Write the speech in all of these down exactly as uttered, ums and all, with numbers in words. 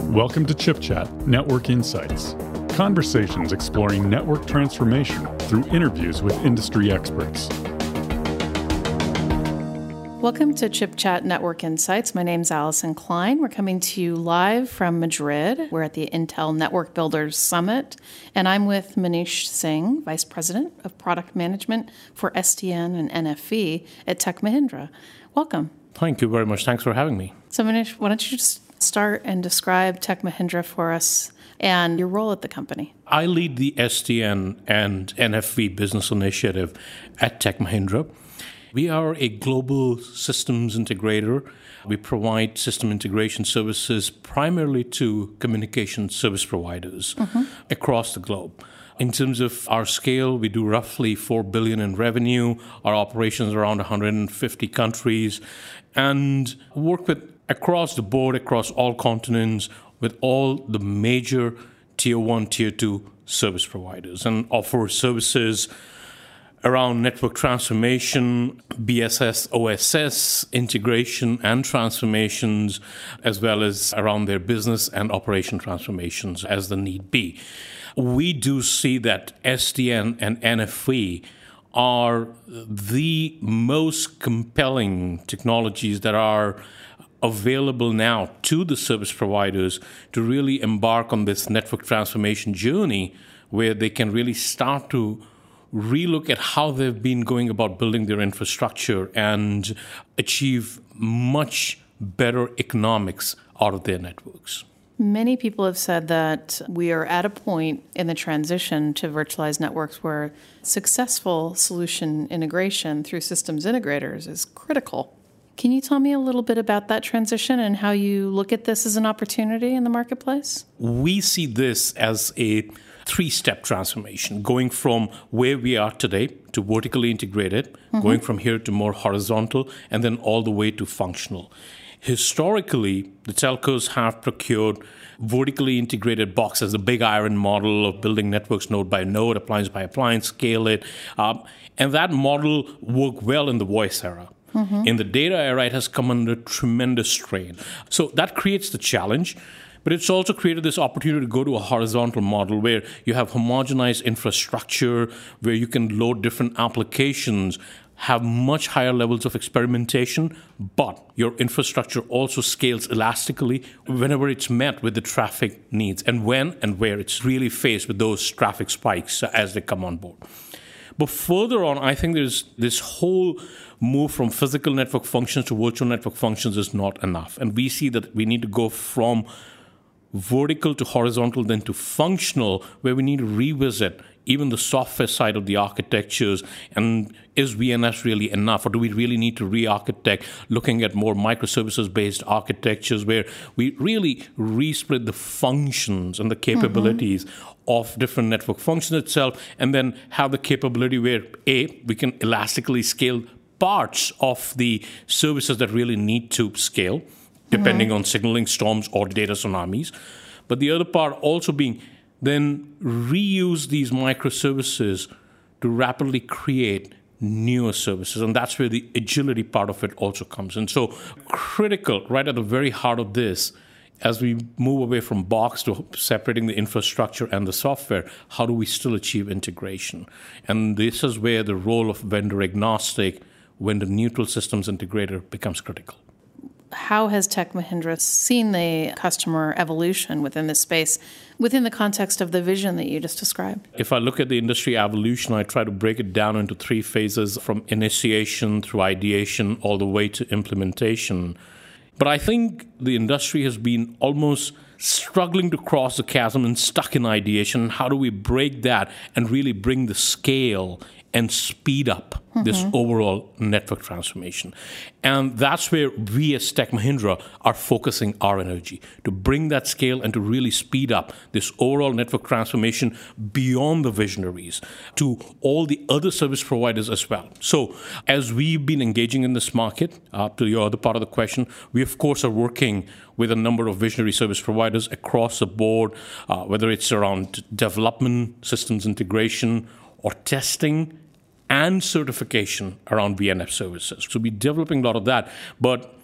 Welcome to Chip Chat Network Insights. Conversations exploring network transformation through interviews with industry experts. Welcome to Chip Chat Network Insights. My name's Allison Klein. We're coming to you live from Madrid. We're at the Intel Network Builders Summit, and I'm with Manish Singh, Vice President of Product Management for S D N and N F V at Tech Mahindra. Welcome. Thank you very much. Thanks for having me. So Manish, why don't you just start and describe Tech Mahindra for us and your role at the company? I lead the S D N and N F V business initiative at Tech Mahindra. We are a global systems integrator. We provide system integration services primarily to communication service providers mm-hmm. across the globe. In terms of our scale, we do roughly four billion dollars in revenue. Our operations are around one hundred fifty countries and work with across the board, across all continents, with all the major tier one, tier two service providers and offer services around network transformation, B S S, O S S, integration and transformations, as well as around their business and operation transformations as the need be. We do see that S D N and N F V are the most compelling technologies that are available now to the service providers to really embark on this network transformation journey where they can really start to relook at how they've been going about building their infrastructure and achieve much better economics out of their networks. Many people have said that we are at a point in the transition to virtualized networks where successful solution integration through systems integrators is critical. Can you tell me a little bit about that transition and how you look at this as an opportunity in the marketplace? We see this as a three-step transformation, going from where we are today to vertically integrated, mm-hmm. going from here to more horizontal, and then all the way to functional. Historically, the telcos have procured vertically integrated boxes, the big iron model of building networks node by node, appliance by appliance, scale it. Um, and that model worked well in the voice era. Mm-hmm. In the data era, it has come under tremendous strain. So that creates the challenge. But it's also created this opportunity to go to a horizontal model where you have homogenized infrastructure, where you can load different applications, have much higher levels of experimentation, but your infrastructure also scales elastically whenever it's met with the traffic needs and when and where it's really faced with those traffic spikes as they come on board. But further on, I think there's this whole move from physical network functions to virtual network functions is not enough. And we see that we need to go from vertical to horizontal, then to functional, where we need to revisit even the software side of the architectures. And is V N S really enough? Or do we really need to re-architect, looking at more microservices-based architectures where we really resplit the functions and the capabilities mm-hmm. of different network functions itself, and then have the capability where, A, we can elastically scale parts of the services that really need to scale, depending mm-hmm. on signaling storms or data tsunamis. But the other part also being then reuse these microservices to rapidly create newer services. And that's where the agility part of it also comes in. So critical, right at the very heart of this, as we move away from box to separating the infrastructure and the software, how do we still achieve integration? And this is where the role of vendor agnostic, vendor neutral systems integrator becomes critical. How has Tech Mahindra seen the customer evolution within this space, within the context of the vision that you just described? If I look at the industry evolution, I try to break it down into three phases, from initiation through ideation all the way to implementation. But I think the industry has been almost struggling to cross the chasm and stuck in ideation. How do we break that and really bring the scale and speed up mm-hmm. this overall network transformation? And that's where we as Tech Mahindra are focusing our energy, to bring that scale and to really speed up this overall network transformation beyond the visionaries to all the other service providers as well. So as we've been engaging in this market, uh, to your other part of the question, we of course are working with a number of visionary service providers across the board, uh, whether it's around development, systems integration, or testing and certification around V N F services. So we're developing a lot of that. But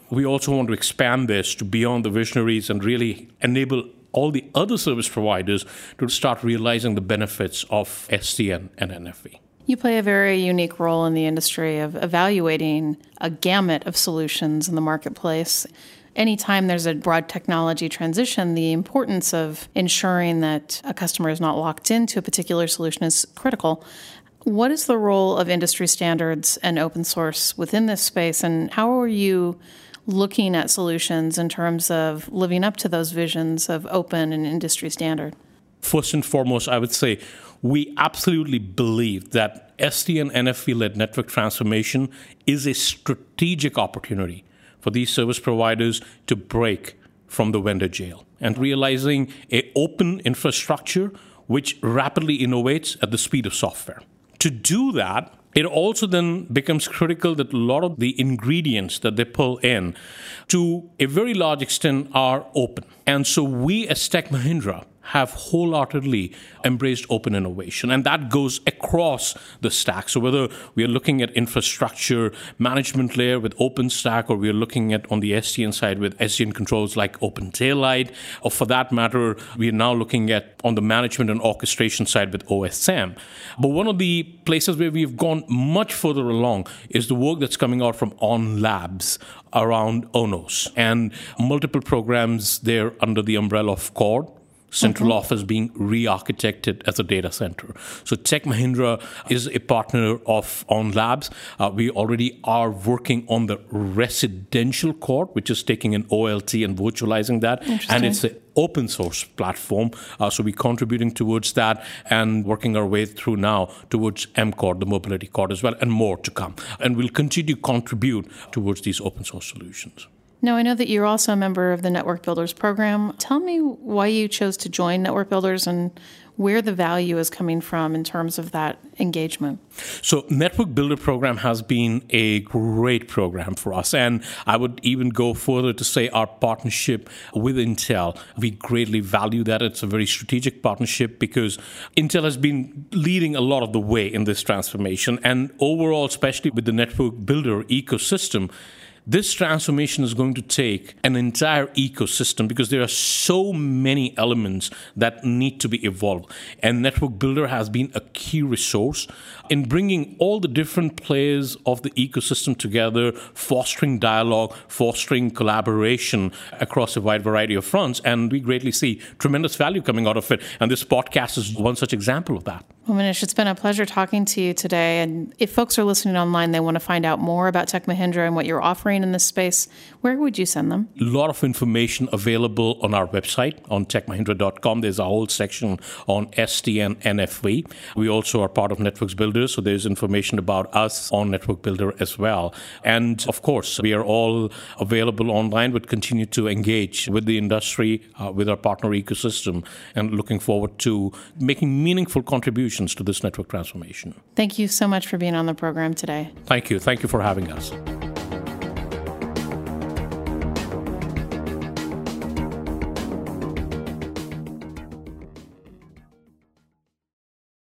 we also want to expand this to beyond the visionaries and really enable all the other service providers to start realizing the benefits of S D N and N F V. You play a very unique role in the industry of evaluating a gamut of solutions in the marketplace. Anytime there's a broad technology transition, the importance of ensuring that a customer is not locked into a particular solution is critical. What is the role of industry standards and open source within this space, and how are you looking at solutions in terms of living up to those visions of open and industry standard? First and foremost, I would say we absolutely believe that S D N N F V-led network transformation is a strategic opportunity for these service providers to break from the vendor jail and realizing an open infrastructure which rapidly innovates at the speed of software. To do that, it also then becomes critical that a lot of the ingredients that they pull in, to a very large extent, are open. And so we as Tech Mahindra have wholeheartedly embraced open innovation, and that goes across the stack. So whether we are looking at infrastructure management layer with OpenStack, or we are looking at on the S D N side with S D N controls like OpenDaylight, or for that matter, we are now looking at on the management and orchestration side with O S M. But one of the places where we've gone much further along is the work that's coming out from On Labs around O N O S and multiple programs there under the umbrella of Chord. Central mm-hmm. office being re-architected as a data center. So Tech Mahindra is a partner of On Labs. Uh, we already are working on the residential core, which is taking an O L T and virtualizing that. And it's an open source platform. Uh, so we're contributing towards that and working our way through now towards M Core, the mobility core as well, and more to come. And we'll continue to contribute towards these open source solutions. Now, I know that you're also a member of the Network Builders program. Tell me why you chose to join Network Builders and where the value is coming from in terms of that engagement. So Network Builder program has been a great program for us. And I would even go further to say our partnership with Intel, we greatly value that. It's a very strategic partnership because Intel has been leading a lot of the way in this transformation. And overall, especially with the Network Builder ecosystem, this transformation is going to take an entire ecosystem because there are so many elements that need to be evolved. And Network Builder has been a key resource in bringing all the different players of the ecosystem together, fostering dialogue, fostering collaboration across a wide variety of fronts. And we greatly see tremendous value coming out of it. And this podcast is one such example of that. Well, Manish, it's been a pleasure talking to you today. And if folks are listening online, they want to find out more about Tech Mahindra and what you're offering in this space, where would you send them? A lot of information available on our website, on tech mahindra dot com. There's a whole section on S D N N F V. We also are part of Network Builder, so there's information about us on Network Builder as well. And of course, we are all available online, but continue to engage with the industry, uh, with our partner ecosystem, and looking forward to making meaningful contributions to this network transformation. Thank you so much for being on the program today. Thank you. Thank you for having us.